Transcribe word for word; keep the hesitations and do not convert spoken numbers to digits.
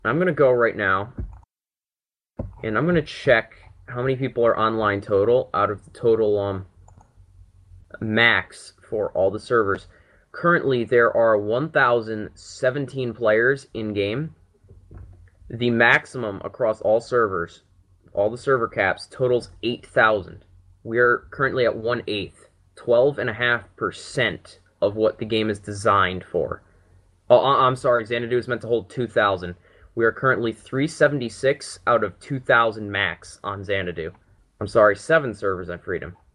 I'm going to go right now, and I'm going to check how many people are online total out of the total um, max for all the servers. Currently, there are one thousand seventeen players in game. The maximum across all servers, all the server caps, totals eight thousand. We are currently at one eighth, twelve point five percent of what the game is designed for. Oh, I'm sorry, Xanadu is meant to hold two thousand. We are currently three seventy-six out of two thousand max on Xanadu. I'm sorry, seven servers on Freedom.